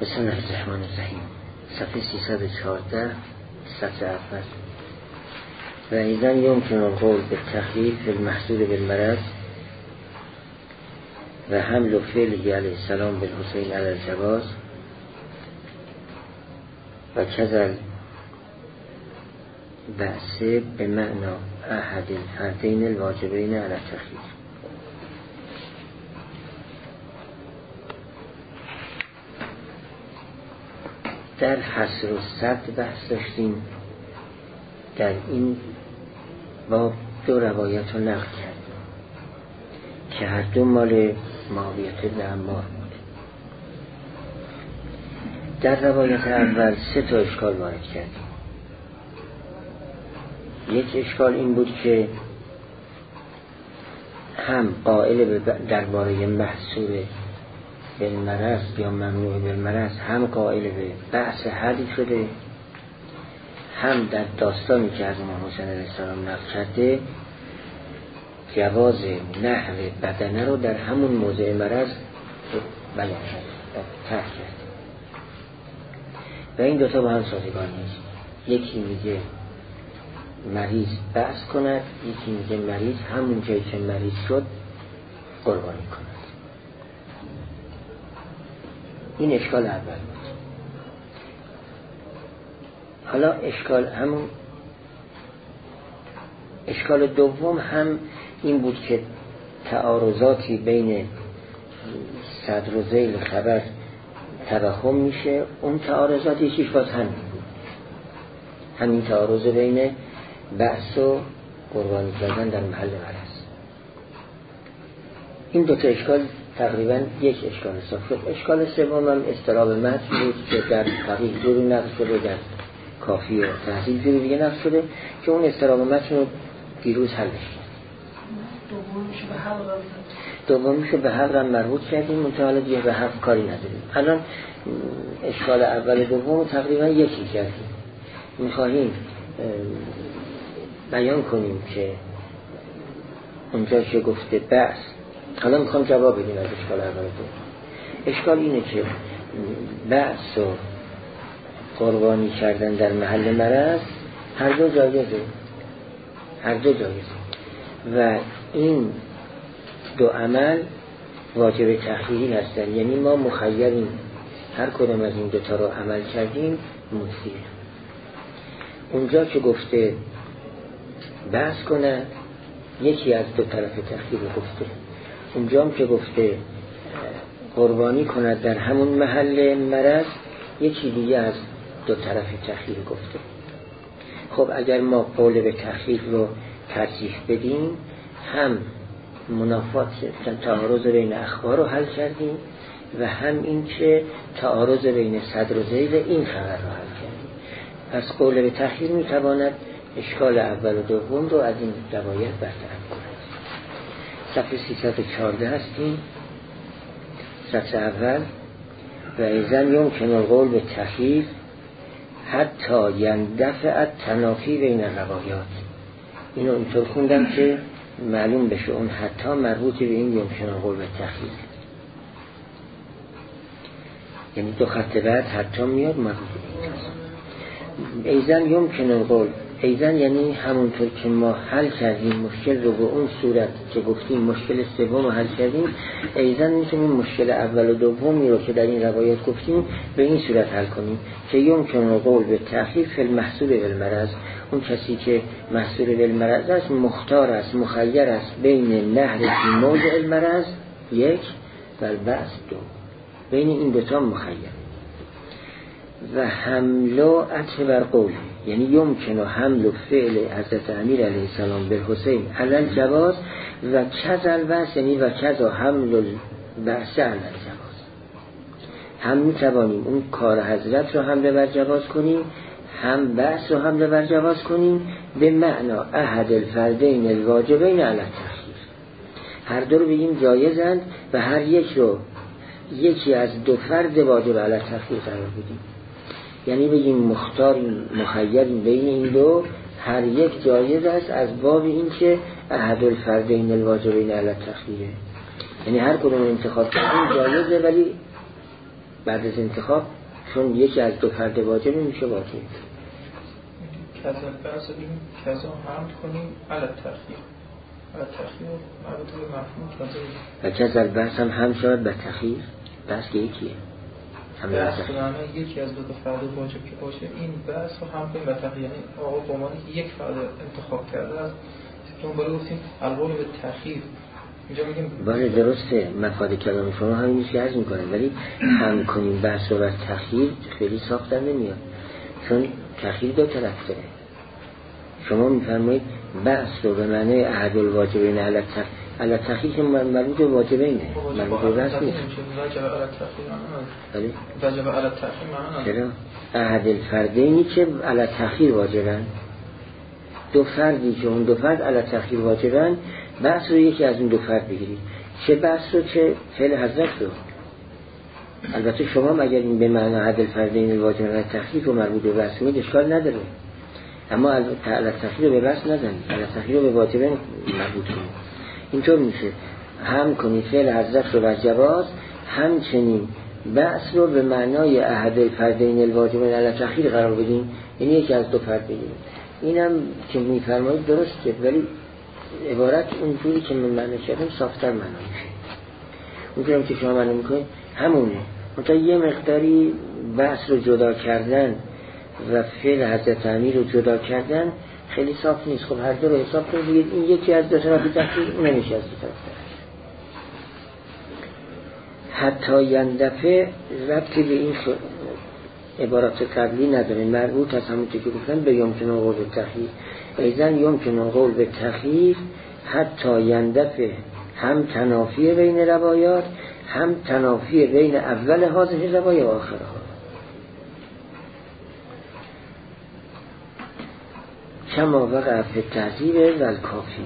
بسم الله الرحمن الرحیم. صفحه 314 سطر اول. و ایضا یمکن القول بالتخییل فی المحصول بالمرض و حمل فعله علیه السلام بالحسین علی الجواز و کذل بأس بمعنى احد الفردین الواجبین علی التخییل. در حصر و سرد بحث داشتیم. در این باب دو روایت رو نقل کردیم که هر دو مال معاویه بن عمار بود. در روایت اول 3 اشکال وارد کردیم. یک اشکال این بود که هم قائل درباره محصور بالمرض یا ممنوع بالمرض هم قائل به بحث حدی شده، هم در داستانی که از امام حسین علیه السلام نقل کرده جواز نحو بدنه رو در همون موضع مرض بیان کرد، ترک کرد. و این دوتا با هم سازگار نیست. یکی میگه مریض بحث کند، یکی میگه مریض همون جایی که مریض شد قربانی کند. این اشکال اول بود. حالا اشکال دوم هم این بود که تعارضاتی بین صدر و ذیل خبر توهم میشه. اون تعارضات یکیش باز همین بود، همین تعارض بین بحث و قربانی کردن در محل مرض. این دوتا اشکال تقریبا یک اشکال حساب شد. اشکال سوم هم اضطراب متن بود که در فقیه جوری نقل شده، در کافی و تحصیل جوری دیگه نقل شده که اون اضطراب متن رو دیروز حلش کرد. دومیشو به حق هم مربوط کردیم، منتها دیگه به حق کاری نداریم. الان اشکال اول دوم تقریبا یکی کردیم. میخواهیم بیان کنیم که اونجا که گفته بحث، حالا میخوام جواب بدیم از اشکال اول دوم. اشکال اینه که بحث و قربانی کردن در محل مرض هر دو جایزه، و این دو عمل واجب تخییل هستن. یعنی ما مخیریم هر کدام از این دوتا رو عمل کردیم مجزیه. اونجا که گفته بحث کنه یکی از دو طرف تخییل گفته، اونجا هم که گفته قربانی کند در همون محل مرض یکی دیگه از دو طرف تخییل گفته. خب اگر ما قول به تخییل رو ترجیح بدیم، هم منافات تعارض بین اخبار رو حل کردیم و هم این که تعارض بین صدر و ذیل این خبر رو حل کردیم. پس قول به تخییل میتواند اشکال اول و دوم رو از این روایت برطرف کند. صفحه 314 هستیم. سطر اول. و ایضا یمکن القول به تخییل حتی یندفع التنافی بین الروایات. اینو اینطور خوندم که معلوم بشه اون حتی مربوطی به این یمکن القول به تخییل، یعنی دو خط بعد حتی میاد مربوط به این. ایضا یمکن القول، ایضا یعنی همونطور که ما حل کردیم مشکل رو به اون صورت که گفتیم مشکل سوم رو حل کردیم، ایضا میتونیم مشکل اول و دومی رو که در این روایت گفتیم به این صورت حل کنیم که یمکن القول به تخییل فی المحصول بالمرض. اون کسی که محصول بالمرض است مختار است، مخیر است بین نهر فی موضع المرض یک و البعث دو، بین این دوتا مخیر. و حمل و عطف بر قول، یعنی یمکن و حمل و فعل حضرت امیر علیه السلام بالحسین علی الجواز و کذا البعث، یعنی و کذا حمل البعث علی الجواز. هم میتوانیم اون کار حضرت رو حمل بر جواز کنیم، هم بحث رو حمل بر جواز کنیم به معنا احد الفردین الواجبین علی التخییر. هر دو رو بگیم جایزند و هر یک رو یکی از دو فرد واجب علی التخییر قرار بدیم. یعنی بگیم مختاریم، مخیریم بین این دو، هر یک جایز است از باب این که احد الفردین الواجبین علی التخییر. یعنی هر کدوم انتخاب کنیم جایزه، ولی بعد از انتخاب، چون یکی از دو فرد واجب میشه واجب. کذا بحث بگیم کذا حمد کنیم علی تأخیر مربوط به مفهوم کذا. و کذا بحث هم حمد شود به تأخیر. بحث که یکیه. بحث کنم یکی از دو فرد واجب که باشه این بحث رو هم کنیم به تأخیر. یعنی آقا با مانی که یک فرد انتخاب کرده است دنباله گفتیم القول به تأخیر. اینجا میگیم بله درسته، مفاد کلام شما همین نیست که عرض میکنم، ولی هم کنیم بحث رو بر تأخیر خیلی ساختن نمیاد، چون تأخیر دو طرف داره. شما میفرمایید بحث رو به معنی احد الواجبین علی تأخیر که مربوط به واجبینه، مربوط به بحث نیست. وجب علی تأخیر معنی چرا؟ احد الفردینی که علی تأخیر واجبن، دو فردی که اون دو فرد علی تأخیر واجبن، بحث رو یکی از اون دو فرد بگیرید، چه بحث رو چه فعل حضرت رو. البته شما اگر این به معنی احد الفردین واجب علی تأخیر رو مربوط به بحث میگید اشکال نداره، اما علی تأخیر رو به بحث نزنید، علی تأخیر رو به واجبین مربوط کنید. اینطور میشه هم کنید فعل حضرت رو بر جواز، همچنین بحث رو به معنای احد الفردین الواجبین علی تأخیر قرار بدیم، یعنی یکی از دو فرد بگیریم. اینم که میفرمایید درسته، ولی عبارت اونجوری که من معنی کردم صافتر معنی میشه. اونجوری که شما معنی میکنید همونه، منتها یه مقداری بحث رو جدا کردن و فعل حضرت امیر رو جدا کردن خیلی صاف نیست. خب هر دو رو حساب کنید بگید این یکی از دو طرف تحقیق، اون نمیشه از دو طرف تحقیق. حتی یندفع ربطی به این عبارات قبلی نداره، مربوط از همون که گفتن به یمکن قول به تخییر. ایضاً یمکن قول به تخییر حتی یندفع هم تنافی بین روایات، هم تنافی بین اول هذه روایات و آخرها. کما وقع فی التهذیب و الکافی.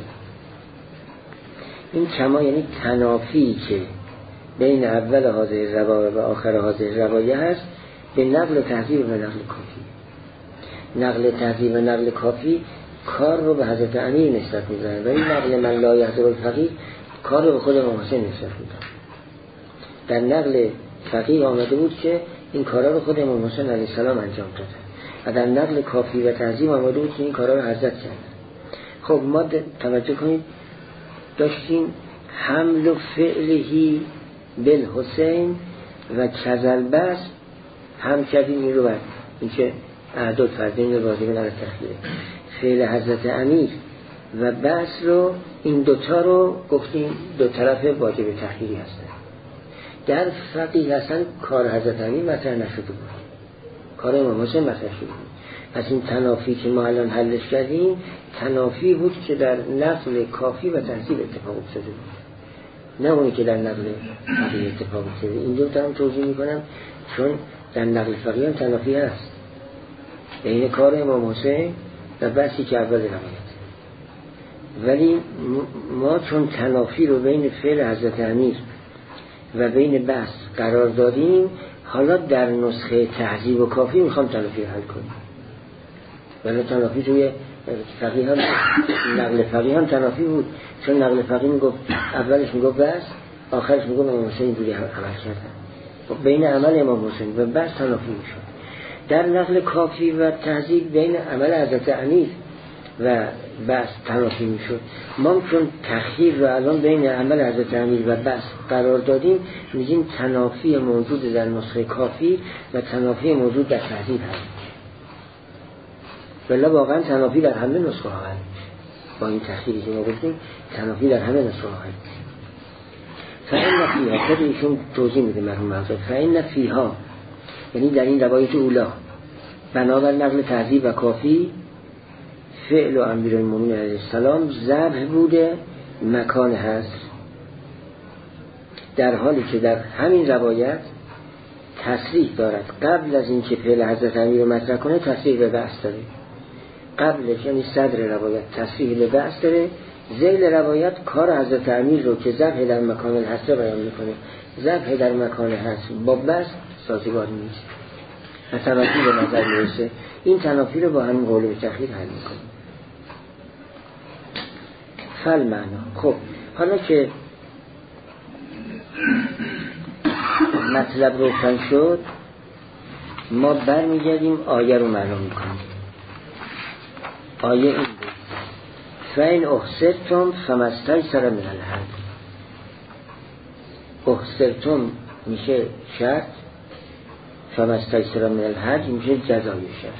این کما یعنی تنافی که بین اول هذه روایات و آخر هذه روایات هست به نقل تهذیب و نقل کافی. نقل تهذیب و نقل کافی کار رو به حضرت امیر نسبت می‌دن، ولی نقل من لا یحضر الفقیه کار رو به خود امام حسین نسبت می‌دن. در نقل فقیه آمده بود که این کارا رو خود امام حسین علیه السلام انجام دادن و در نقل کافی و تهذیب آمده بود که این کارا رو حضرت کردن. خب ما توجه کنید داشتیم حمل و فعلهی بالحسین و کذل بس هم کردیم این رو بر این که اعداد فردین واجبین علی تخییره فعل حضرت امیر و بس رو این دوتا رو گفتیم دو طرف واجب تخییری هستن. در فقیه هستن کار حضرت امیر مطرح نشده بود، کار امام حسین مطرح شده بود. پس این تنافی که ما الان حلش کردیم تنافی بود که در نقل کافی و تهذیب اتفاق افتاده بود، نه اونی که در نقل فقیه اتفاق افتاده. این دو تا هم توضیح میکنم چون در نقل فقیه هم تنافی هست بین کار امام حسین و بحثی که اول روایت، ولی ما چون تنافی رو بین فعل حضرت امیر و بین بحث قرار دادیم، حالا در نسخه تهذیب و کافی میخوام تنافی رو حل کنیم. ولی تنافی توی فقیه هم نقل فقیه هم تنافی بود، چون نقل فقیه میگفت اولش میگفت بحث، آخرش میگفت امام حسین اینجوری عمل کردن، بین عمل امام حسین و بحث تنافی میشد. در نقل کافی و تهذیب بین عمل حضرت امیر و بحث تنافی میشد. ما چون تخییر رو الان بین عمل حضرت امیر و بحث قرار دادیم، میگیم تنافی موجود در نسخه کافی و تنافی موجود در تهذیب هست. ولی واقعا تنافی در همه نسخه ها هست. با این تخییری که ما گفتیم تنافی در همه نسخه ها هست. فإن فیها، خود ایشون توضیح میده مرحوم حضرت، فإن فیها یعنی در این روایت اولا بنابر نقل تهذیب و کافی فعل و امیرالمومنین علیه السلام ذبح بوده مکان هست، در حالی که در همین روایت تصریح دارد قبل از این که فعل حضرت امیر رو مطرح کنه تصریح به بحث داره. قبلش یعنی صدر روایت تصریح به بحث داره، ذیل روایت کار حضرت امیر رو که ذبح در مکان الحسره بیان میکنه. ذبح در مکان حسر با بحث سازگار نیست و توجیه به نظر میرسه. این تنافی رو با همین قول به تخییر حل میکنه. فل معنا. خب حالا که مطلب روشن شد ما برمیگردیم آیه رو معلوم میکنیم. آیه این بود فَإِنْ أُحْصِرْتُمْ فَمَا اسْتَيْسَرَ مِنَ الْهَدْيِ. احصرتم میشه شرط، فَمَا اسْتَيْسَرَ مِنَ الْهَدْیِ میشه جزای شرط.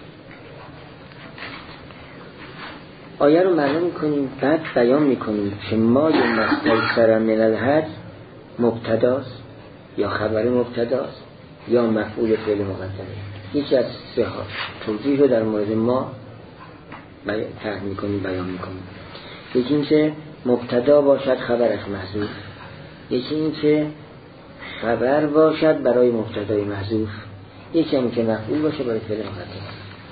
آیه رو معلوم میکنیم، بعد بیان میکنیم که ما استیسر من الهدی مبتداست یا خبر مبتداست یا مفعول فعل مقدره. یکی از سه ها توضیح رو در مورد ما طرح میکنیم، بیان میکنیم. یکی این که مبتدا باشد خبرش محذوف، یکی این که خبر باشد برای مبتدای محذوف، یکی این که مفعول باشه برای فعل مقدره.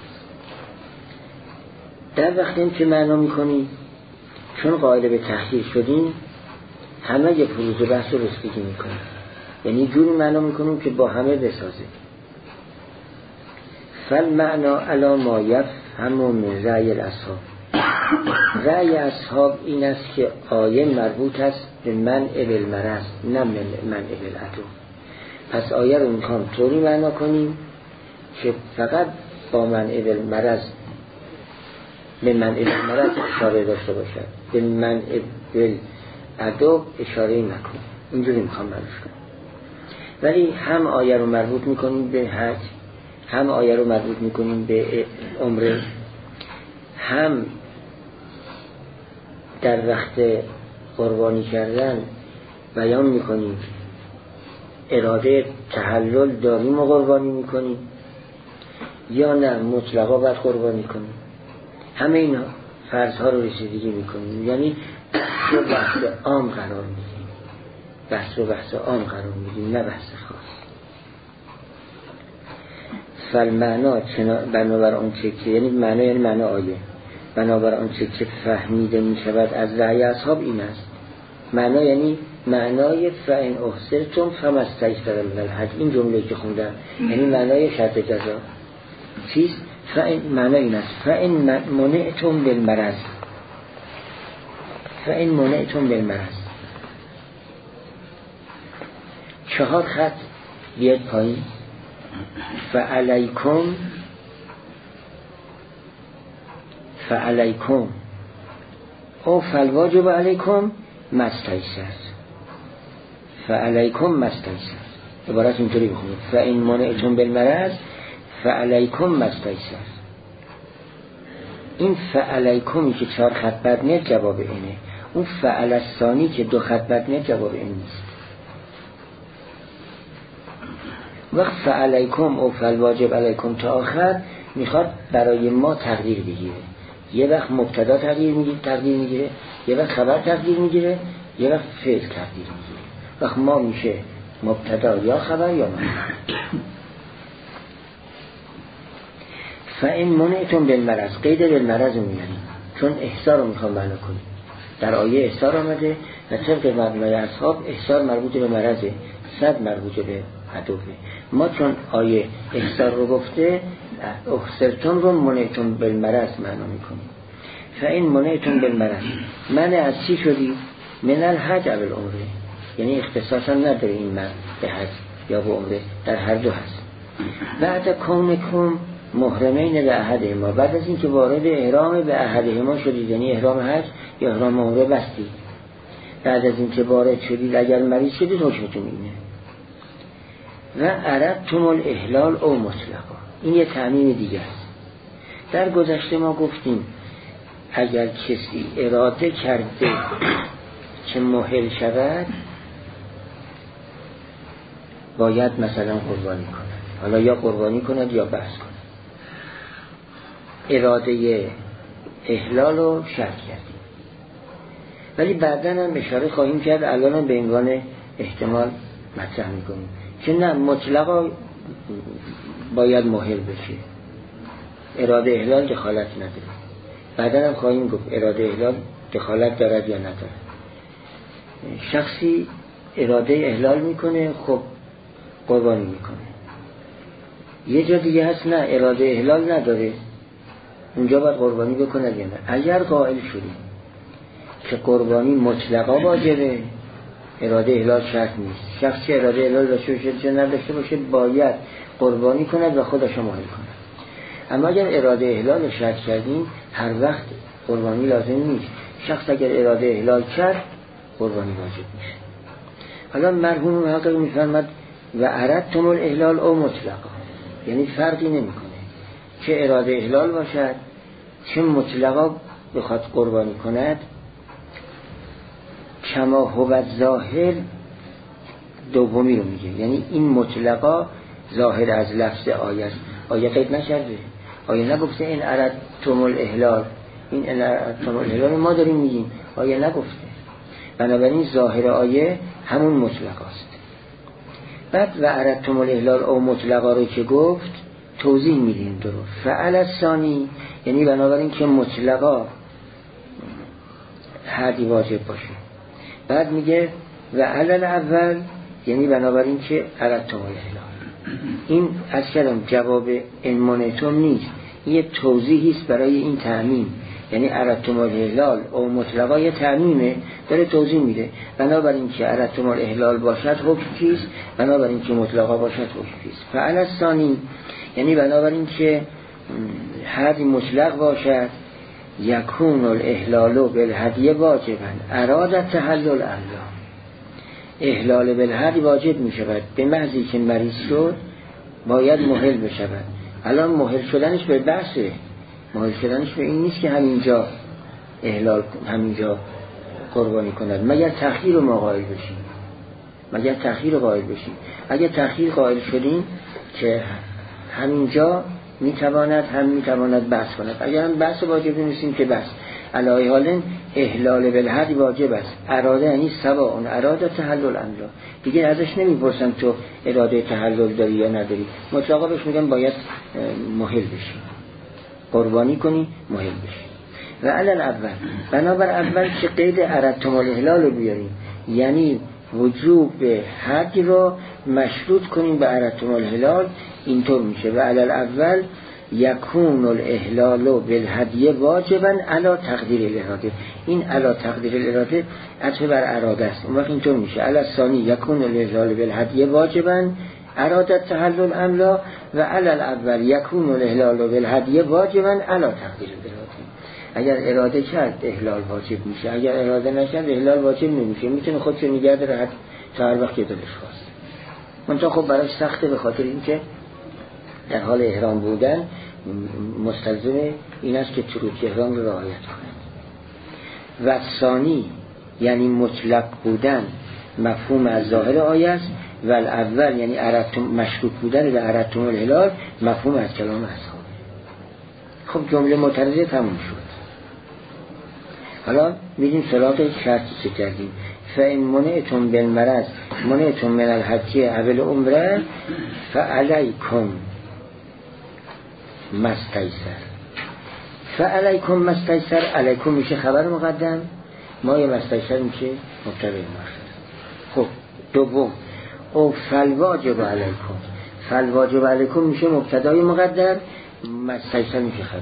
در وقتی که معنا میکنیم چون قائل به تخییر شدیم همه یه پروز بحث رو رسیدگی میکنیم، یعنی جوری معنا میکنیم که با همه بسازه. فالمعنا علی ما یفهم من رأی الاصحاب. رأی اصحاب این است که آیه مربوط است به منع بالمرض نه منع بالعدو. پس آیه رو میخوام طوری معنا کنیم که فقط با منع بالمرض به منع بالمرض اشاره داشته باشد، به منع بالعدو اشاره نکن. اینجوری میخوام معنیش کنم. ولی هم آیه رو مربوط میکنیم به حج، هم آیه رو مربوط میکنیم به عمره، هم در وقت قربانی کردن بیان میکنیم اراده تحلل داریم و قربانی میکنیم یا نه مطلقا باید قربانی کنیم. همه اینا فرضها رو رسیدگی میکنیم، یعنی بحث و بحث عام قرار میدیم، بحث و بحث عام قرار میدیم نه بحث خاص. فالمعنا بنابر آن چه که یعنی معنا یعنی معنا آیه، بنابر آن چه که فهمیده میشود از رأی اصحاب این است. معنا یعنی معنای فَإِنْ أُحْصِرْتُمْ فَمَا اسْتَيْسَرَ مِنَ الْهَدْیِ. این جمله که خوندم یعنی معنای شرط جزا چیست؟ معنای این است فَإِنْ مُنِعْتُمْ بِالْمَرَضِ. فَإِنْ مُنِعْتُمْ بِالْمَرَضِ 4 خط بیاد پایین. فعلیکم او فالواجب علیکم مستیسر. فعلیکم مستیسر عبارت اینطوری بخونید فَإِنْ مُنِعْتُمْ بِالْمَرَضِ فعلیکم مستیسر. این فعلیکمی که 4 خط بعد میاد جواب اینه، اون فعل الثانی که 2 خط بعد میاد جواب این نیست. وقت فعلیکم او فالواجب علیکم تا آخر میخواد برای ما تقدیر بگیره. یه وقت مبتدا تقدیر میگیره، یه وقت خبر تقدیر میگیره، یه وقت فعل تقدیر میگیره. وقت ما میشه مبتدا یا خبر یا مفعول. فَإِنْ مُنِعْتُمْ بِالْمَرَضِ قید بالمرض رو میاریم چون احصار رو میخوام معنا کنیم. در آیه احصار آمده و طبق مبنای اصحاب احصار مربوط به مرضه، صد مربوط به عدوه. ما چون آیه احصار رو گفته احصرتم رو منعتم بالمرض معنا میکنیم. فَإِنْ مُنِعْتُمْ بِالْمَرَضِ منع از چی شدی؟ من الحج او العمره، یعنی اختصاصا نداره این من به حج یا به عمره، در هر دو هست. بعد کونکم محرمین به احدهما، بعد از این که وارد احرام به احدهما شدید، یعنی احرام حج یا احرام عمره بستید، بعد از این که وارد شدید اگر مریض شدید حکمتون اینه. و اردتم الاحلال او مطلقا، این یه تعمیم دیگه است. در گذشته ما گفتیم اگر کسی اراده کرده که محل شود باید مثلا قربانی کند، حالا یا قربانی کند یا بحث کند. اراده احلال رو شرط کردیم، ولی بعداً هم اشاره خواهیم کرد، الان هم به عنوان احتمال مطرح میکنیم که نه مطلقا باید محل بشه، اراده احلال دخالت نداره. بعداً هم خواهیم گفت اراده احلال دخالت دارد یا نداره. شخصی اراده احلال میکنه خب قربانی میکنه، یه جا دیگه هست نه اراده احلال نداره، اونجا باید قربانی بکنه یا نه. اگر قائل شدیم که قربانی مطلقا واجبه، اراده احلال شرط نیست، شخص چه اراده احلال داشته باشه چه نداشته باشه باید قربانی کند و خودش ماهل کند. اما اگر اراده احلال شرط کردیم هر وقت قربانی لازم نیست. شخص اگر اراده احلال کرد قربانی واجب میشه. حالا مرحوم محقق میفرماد و اردتم الاحلال او مطلقا، یعنی فرقی نمیکنه چه اراده احلال باشد چه مطلقا بخواد قربانی کند. کما هو ظاهر دومی رو میگه، یعنی این مطلقا ظاهر از لفظ آیه است. آیه قید نکرده، آیه نگفته این اردتم الاحلال، این اردتم الاحلال ما داریم میگیم، آیه نگفته. بنابراین ظاهر آیه همون مطلقا است. بعد و اردتم الاحلال او مطلقا رو که گفت توضیح میدیم درست. فعل الثانی یعنی بنابراین که مطلقا حدی واجب باشه. بعد میگه و علل اول یعنی بنابراین که اردتم الاحلال. این از کلام جواب انمانتم نیست، یه توضیحی است برای این تعمیم. یعنی اردتم الاحلال او مطلقا یه تعمیمه، داره توضیح میده. بنابراین که اردتم الاحلال باشد حکم چیست، بنابراین که مطلقا باشد حکم چیست. فعل الثانی یعنی بنابراین که حد مطلق باشد یکون الاحلال بالهدی واجبا اراد تحلل الله. احلال بالهدی واجب می شود به محضی که مریض شد باید مهل بشود. الان مهل شدنش به بحثه، مهل شدنش به این نیست که همینجا احلال همینجا قربانی کند مگر تأخیر رو ما قائل بشیم، مگر تأخیر رو قائل بشیم. اگر تأخیر قائل شدیم که همینجا میتواند بحث کند. اگر هم بحث واجب نیستیم که بحث علی حال احلال بالحد واجب است. اراده یعنی سواء اراده تحلل املا، دیگه ازش نمیپرسن تو اراده تحلل داری یا نداری، مطلقا بهش میگن باید مهل بشی، قربانی کنی، مهل بشی. و علل اول بنابر اول که قید اردتم الاحلال رو بیاریم، یعنی وجوب به حد رو مشروط کنیم به اردتم الاحلال، اینطور میشه. و علل اول یکون الاحلال بالهدی واجبا علی تقدیر الاراده. این علی تقدیر الاراده عطف بر اراده است. اون وقت اینطور میشه علی الثانی یکون الاحلال بالهدی واجبا اراده تحلل املا و علی الاول یکون الاحلال بالهدی واجبا علی تقدیر الاراده. اگر اراده کرد احلال واجب میشه، اگر اراده نکرد احلال واجب نمیشه. میتونه خودشو نگه داره تا هر وقت دلش خواست. منتها خب براش سخته به خاطر اینکه در حال احرام بودن مستلزم این است که تروک احرام رو رعایت کنند. و ثانی یعنی مطلق بودن مفهوم از ظاهر آیه است و الاول یعنی اردتم مشروط بودن به اردتم الاحلال مفهوم از کلام اصحاب. خب جمله معترضه تموم شد. حالا میریم سراغ شرطی که کردیم. فإن منعتم بالمرض منعتم من الحج اول عمره فعلیکم مستیسر. فعلیکم مستیسر، علیکم میشه خبر مقدم، مای مستیسر میشه مبتدا مؤخر. خب دوم او فالواجب علیکم، فالواجب علیکم میشه مبتدای مقدم، مستیسر میشه خبر.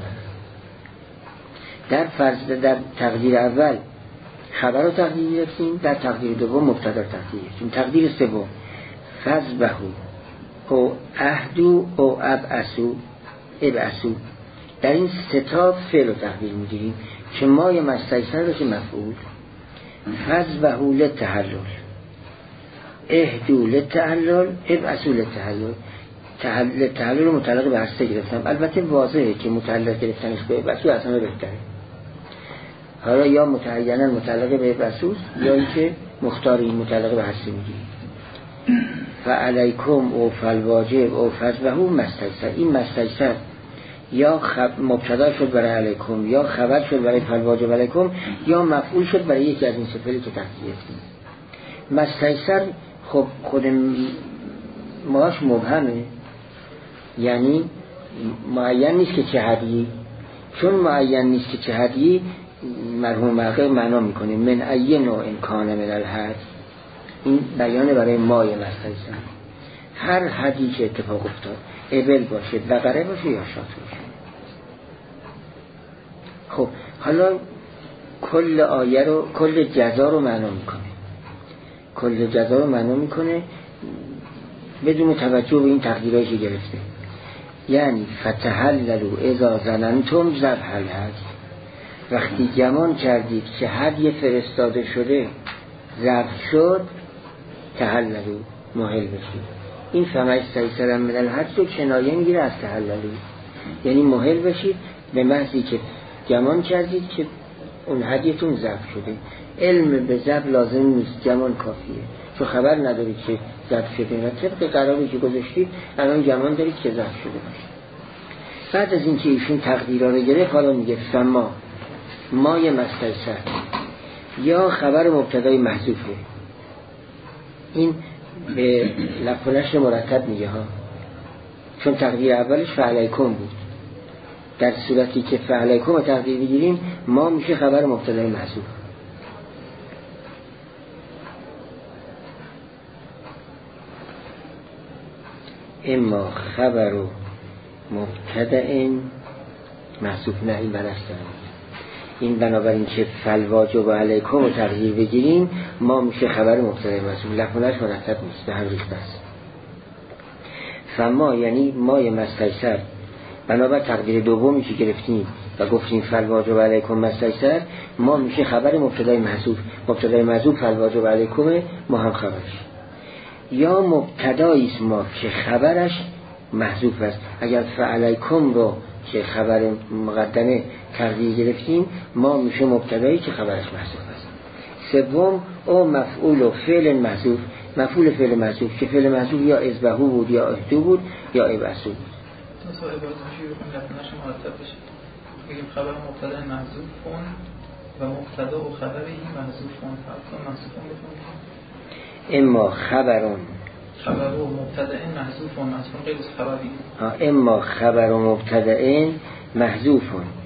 در تقدیر اول خبر رو تقدیر گرفتیم، در تقدیر دوم مبتدا تقدیر گرفتیم. تقدیر سوم فذبحوا او اهدو او ابعثوا، در این سه تا فعل رو تقدیر میگیریم که مای مستیسر بشه مفعول. فذبحوا للتحلل، اهدو للتحلل، ابعثوا للتحلل. تحلل رو متعلق به هسته گرفتم، البته واضحه که متعلق گرفتنش به ابعثوا اصلا بهتره. حالا یا متعیناً متعلق به ابعثوا یا اینکه مختاری متعلق به هسته میگیریم. فعلیکم او فالواجب او فذبحوا مستیسر. این مستیسر یا مبتدا شد برای علیکم، یا خبر شد برای فالواجب علیکم، یا مفعول شد برای یکی از این سه فعلی که تقدیر گرفتیم. مستیسر خب خود ماش مبهمه، یعنی معین نیست که چه حدی، چون معین نیست که چه حدی مرحوم محقق معنا میکنه من ای نوع کان من الحد. این بیان برای مای مستیسر، هر حدی که اتفاق افتاد، ابل باشه، بقره باشه یا شات باشه. خب حالا کل آیه رو، کل جزا رو معنا میکنه. کل جزا رو معنا میکنه بدون توجه به این تقدیرهایی که گرفته. یعنی فتحللوا اذا ظننتم ذبح الهدی، وقتی گمان کردید که هدی فرستاده شده ذبح شد، تحللوا محل بشید. این فمستیسر من الهدی رو کنایه میگیره از تحللوا، یعنی محل بشید به محضی که گمان کردید که اون هدیتون ذبح شده. علم به ذبح لازم نیست، گمان کافیه، چون خبر ندارید که ذبح شده و طبق قراری که گذاشتید الان گمان دارید که ذبح شده باشه. بعد از اینکه ایشون تقدیرها رو گرفت حالا میگه فما مای مستیسر یا خبر مبتدای محذوفه. این به لفظ مرتب میگه ها، چون تقدیر اولش فعلیکم بود. در صورتی که فعلیکم رو تقدیر بگیریم ما میشه خبر مبتدای محذوف. اما خبر مبتدأ محذوف، نه این برعکس. این بنابراین که فالواجب علیکم رو تقدیر بگیریم ما میشه خبر مبتدأ محذوف. لفظش مرتب نیست، به هم ریخته است. فما یعنی مای مستیسر، بنابر تقدیر دومی که گرفتیم و گفتیم فالواجب علیکم مستیسر، ما میشه خبر مبتدای محذوف. مبتدای محذوف فالواجب علیکم، ما هم خبرش. یا مبتدایی است ما که خبرش محذوف است. اگر فعلیکم رو که خبر مقدمه تقدیر گرفتیم ما میشه مبتدایی که خبرش محذوف است. سوم او مفعول و فعل محذوف، مفعول فعل محذوف که فعل محذوف یا اذبحوا بود یا اهدوا بود یا ابعثوا بود. مثلا عبارت میشه بکنیم لفظش مرتب بشه، بگیم خبر مبتدا محذوف کن و مبتدا و خبری محذوف کن. حتما محذوف کن. اما خبرون خبر و مبتدا محذوف کن، اصلا غیر از خبری. اما خبر و مبتدا محذوف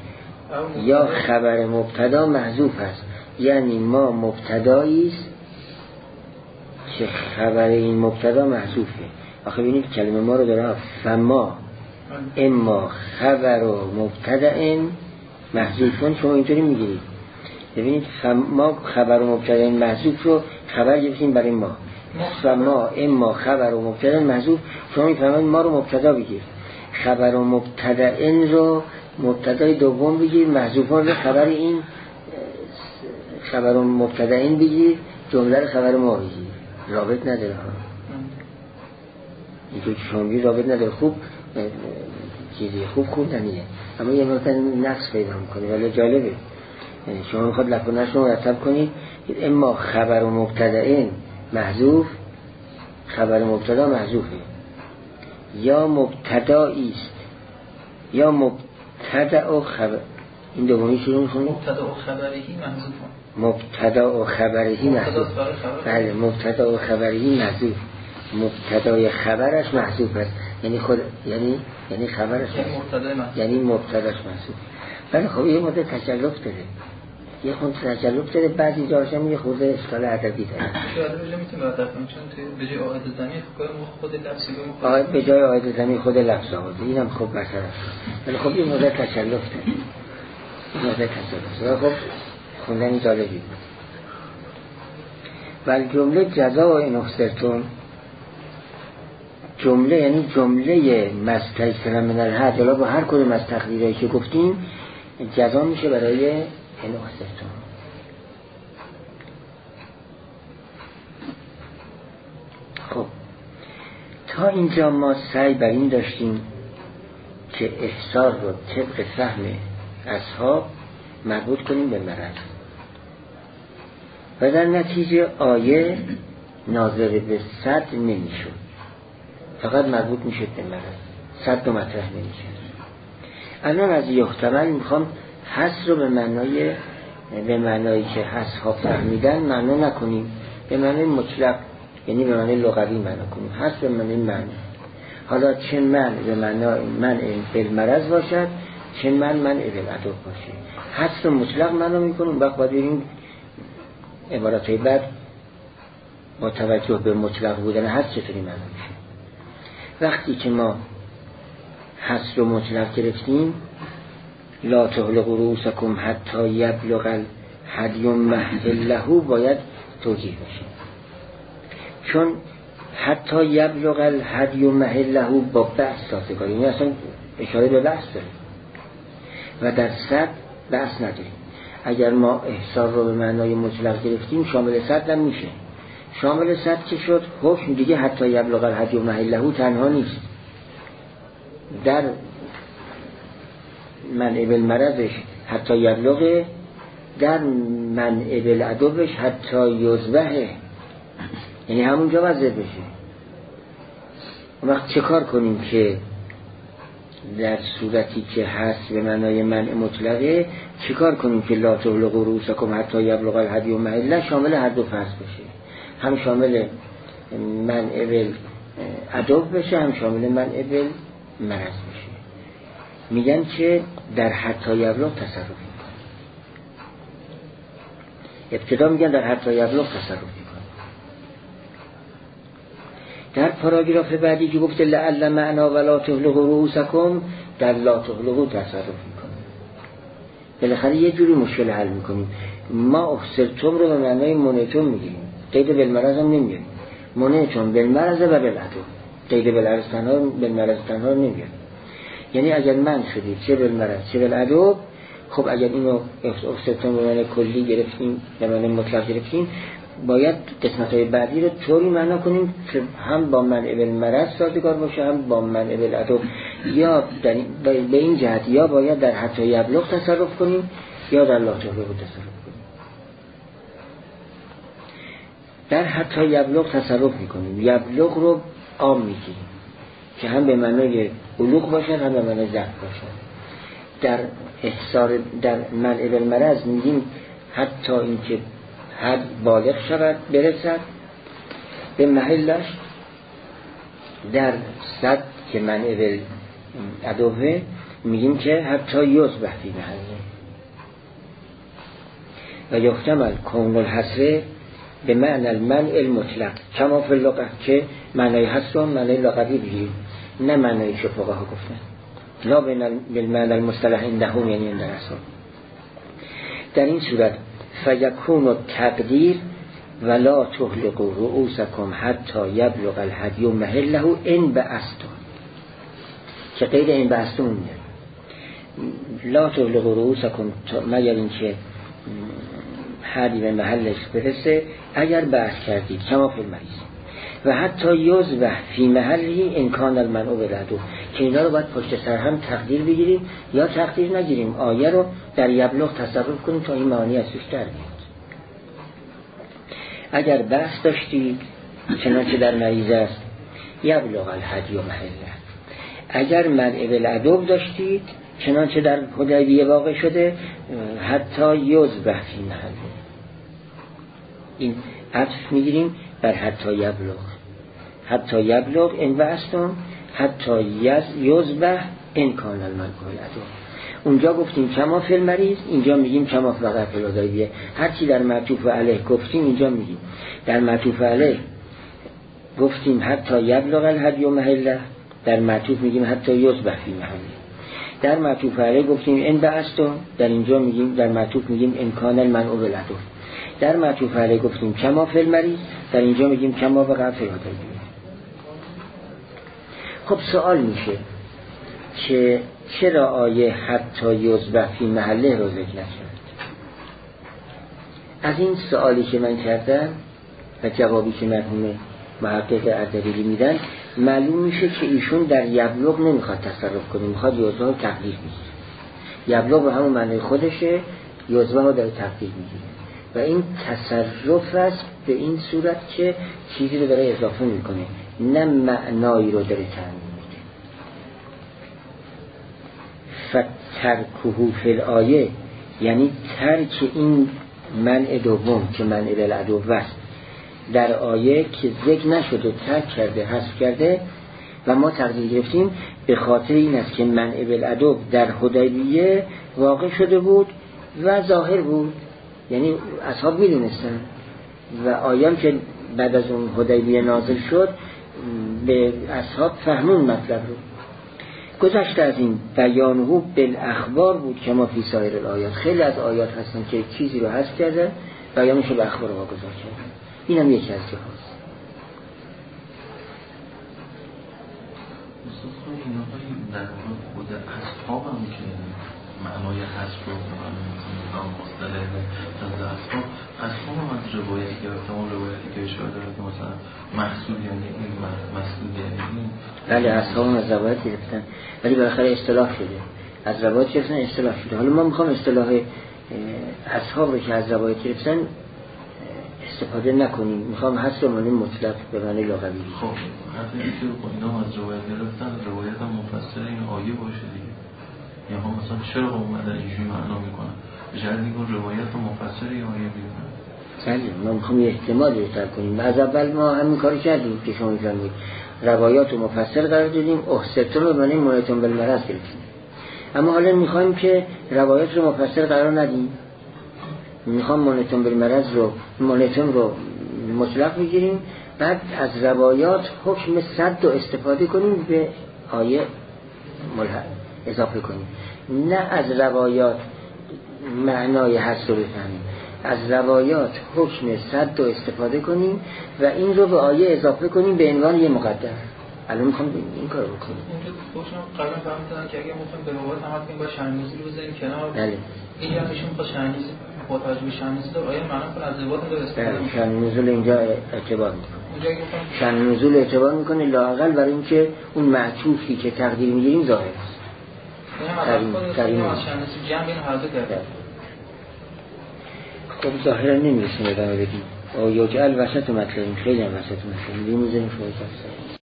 یا خبر مبتدا محذوف است. یعنی ما مبتدایی است که خبر این مبتدا محذوفه. آخه ببینید کلمه ما رو داره، فما اما خبر و مبتدا محذوفون، شما اینطوری میگیرید. ببینید ما خبر و مبتدا محذوف رو خبر گرفتیم برای ما. فما اما خبر و مبتدا محذوف، شما میفهمید ما رو مبتدا بگیر، خبر و مبتدا رو مبتدای دوم بگیر، محذوفان رو خبر این خبر و مبتدا بگیر، جمله رو خبر ما بگیر. رابط نداره ها، اینجور که شما بگیر رابط نداره. خوب چیزی خوب دنیه، اما یه مقدار نقص پیدا میکنه. ولی جالبه شما میخواد لکنش رو مرتب کنید. اما خبر و مبتدا محذوف، خبر مبتدا محذوفه. یا مبتدایی است یا مبتدا و خبر، این دومی شروع می‌کنید. مبتدا و خبری محذوفه. مبتدا و خبری محذوف. بله مبتدا و خبری محذوف. مبتدای خبرش محذوف است، یعنی خود یعنی خبرش یعنی مبتداش محذوف. ولی خب یه مدت تکلف داره، یه خود تکلف داره، بعضی جاهاش هم یه خورده اشکال ادبی داره. شاید میتونه مرتب کنیم، چون به جای عاید ضمیر خود لفظی بمونه. به جای عاید ضمیر خود لفظ آورده، اینم خوب برطرف شد. ولی خب یه مدت تکلف داره. خب خوندن جالبی بود. ولی جمله جزا و انخسرتون، جمله یعنی جمله مستیسر من الهدی، با هر کدوم از تقدیرهایی که گفتیم جزا میشه برای انخسرتون. خب تا اینجا ما سعی بر این داشتیم که احصار رو طبق فهم اصحاب مربوط کنیم به مرض و در نتیجه آیه ناظر به صد نمیشد، فقط مربوط میشد به مرض، صد رو مطرح نمیشد. الان از یحتمل میخوام حس رو به معنایی که حس ها فهمیدن معنا نکنیم، به معنی مطلق یعنی به معنی لغوی معنا کنیم. حس به معنی معنی، حالا چه من به معنی من بالمرض باشد، چه من بالعدو باشه. حس رو مطلق معنا میکنیم. وقت باید بریم عبارتهای بعد با توجه به مطلق بودن حس چطوری معنا میشه. وقتی که ما حس رو مطلق گرفتیم، لا تهلقوا رؤوسکم حتی یبلغ الهدی محله، باید توجیه بشه. چون حتی یبلغ الهدی محله با بحث سازگاری، یعنی اصلا اشاره به بحث داره و در صد بحث نداریم. اگر ما احصار رو به معنای مطلق گرفتیم شامل صد هم میشه. شامل صد که شد حکم دیگه حتی یبلغ الهدی محله تنها نیست، در منع بالمرضش حتی یبلغه، در منع بالعدوش حتی یذبحه، یعنی همونجا وضع بشه. وقت چه کار کنیم که در صورتی که هست به معنای منع مطلقه چه کار کنیم که لا تهلقوا رؤوسکم حتی یبلغ الهدی محله شامل هر دو فرض بشه، هم شامل منع بالعدو بشه هم شامل منع بالمرض بشه. میگن که در حتی یبلغ تصرف میکنه. ابتدا میگن در حتی یبلغ تصرف میکنه. در پاراگراف بعدی که گفته لعل معنا ولا تهلقوا رؤوسکم در لا تهلقوا تصرف میکنه. بالاخره یه جوری مشکل حل میکنیم. ما احصرتم رو به معنای منعتم میگیریم، قید بالمرض هم نمیگیریم. منعتم بالمرض و بالعدو، قید بالمرض تنها نمیگیریم. یعنی اگر من شدید چه بالمرض چه بالعدو، خب اگر اینو احصرتم به معنای کلی گرفتیم به معنای مطلق گرفتیم، باید قسمت‌های بعدی رو طوری معنا کنیم که هم با منع بالمرض سازگار باشه هم با منع بالعدو، یا به این جهت یا باید در حتی یبلغ تصرف کنیم یا در لا تهلقوا تصرف کنیم. در حتی یبلغ تصرف میکنیم، یبلغ رو عام میگیریم که هم به معنای بلوغ باشه هم به معنای ضعف باشه. در احصار در منع بالمرض میگیم حتی اینکه حد بالغ شود برسد به محلش. در صد که منع بالعدوه میگیم که حتی یذبح فی محله. و یحتمل کون الحصر به معنی المنع المطلق کما فی اللغة، که معنای حصر معنای لغوی بگیریم نه معنای که فقها گفتن، لا بالمعنی المصطلح عندهم یعنی عند اصحاب. در این صورت فیکون التقدیر ولا تهلقوا رؤوسکم حتی یبلغ الهدی محله ان بعثتم، که غیر این بعثتم میاد لا تهلقوا رؤوسکم مگر اینکه هدی به محلش برسه اگر بعث کردید کما فی المریض، و حتی یذبح فی محله ان کان المنع بالعدو، که اینا رو باید پشت سر هم تقدیر بگیریم یا تقدیر نگیریم، آیه رو در یبلغ تصرف کنیم تا این معانی از توش در بیاد. اگر بحث داشتید چنانچه در مریض است یبلغ الهدی محله، اگر منع بالعدو داشتید چنانچه در حدیبیه واقع شده حتی یذبح فی محله. این عطف میگیریم بر حتی یبلغ، حتی یبلغ ان بعثتم حتی یذبح ان کان المنع بالعدو. اونجا گفتیم کما فی المریض، اینجا میگیم کما فی الحدیبیه. هر چی در معطوف علیه گفتیم اینجا میگیم. در معطوف علیه گفتیم حتی یبلغ الهدی محله، در معطوف میگیم حتی یذبح فی محله. در معطوف علیه گفتیم ان بعثتم، در اینجا میگیم در معطوف میگیم ان کان المنع بالعدو. در معطوف علیه گفتیم کما فی المریض، در اینجا میگیم کما فی الحدیبیه. خب سوال میشه که چرا آیه حتی یذبح فی محله رو ذکر نشد؟ از این سوالی که من کردم و جوابی که مرحوم محقق اردبیلی میدن معلوم میشه که ایشون در یبلغ نمیخواد تصرف کنه، میخواد یذبح رو تقدیر بگیره. یبلغ به همون معنی خودشه، یذبح رو در تقدیر میگیره و این تصرف است به این صورت که چیزی رو داره اضافه میکنه نه معنایی رو داره تعیین میده. فترکه فی الآیه یعنی ترک این منع دوم که منع بالعدو است در آیه که ذکر نشده ترک کرده حذف کرده و ما تقدیر گرفتیم به خاطر این است که منع بالعدو در حدیبیه واقع شده بود و ظاهر بود، یعنی اصحاب میدونستن و آیام که بعد از اون حدیبیه نازل شد به اصحاب فهمون مطلب رو. گذشته از این بیانه بالاخبار بود که ما فی سایر الآیات، خیلی از آیات هستن که چیزی رو حذف کردن بیانش رو به اخبار واگذار کردن. این هم یکی از جهاست. در خود اصحاب هم که معنای حذف رو نظام مصطلح از اصحاب هم از روایتی گرفتم، اون روایتی که اشاره داره که مثلا محصول یعنی این محصول یعنی این. بله اصحاب هم از روایت گرفتن ولی بالاخره اصطلاح شده، از روایت گرفتن اصطلاح شده. حالا ما میخوام اصطلاح اصحاب رو که از روایت گرفتن استفاده نکنیم، میخوام حذف معنی مطلق به معنی لغوی. خب حرفی که اینا از روایت گرفتن، روایت هم مفسر این آیه باشه دیگه، یا هم مثلا چرا اومدن اینجوری معنا میکنن؟ بجرد میگن روایت هم مفسر این آیه بیدن. سنجه ما میخوام یه احتمال بهتر کنیم. از اول ما همین کاری کردیم که شما میفرمایید، روایات رو مفسر قرار دادیم، احسطون رو به معنی منعتون بالمرض گرفتیم. اما حالا میخوایم که روایات رو مفسر قرار ندیم، میخوام منعتون بالمرض رو منعتون رو مطلق بگیریم، بعد از روایات حکم صد رو استفاده کنیم به آیه ملحق اضافه کنیم، نه از روایات معنای حذف رو بفهمیم، از روایات حکم صد رو استفاده کنیم و این رو به آیه اضافه کنیم به عنوان یه مقدر. الان میخوام این کارو بکنیم. اونجا خودشون قبلا فهمیدن که اگه میخوایم به روایت هم کنیم با شأن نزول بزنیم کنار. بله. این یعنی ایشون با شأن نزول با توجه به شأن نزول آیه معنا کنه از روایت هم استفاده می‌کنه. شأن نزول اینجا اعتبار میکنه. شأن نزول اعتبار میکنه لااقل برای اینکه اون معطوفی که تقدیر میگیریم ظاهر است. کریم از شأن نزول جمع این هر دو کرده. خب ظاهرا نمی‌رسیم ادامه بدیم. او یجعل وسط مطلب خیلی هم وسط مطلب می‌ذاریم شما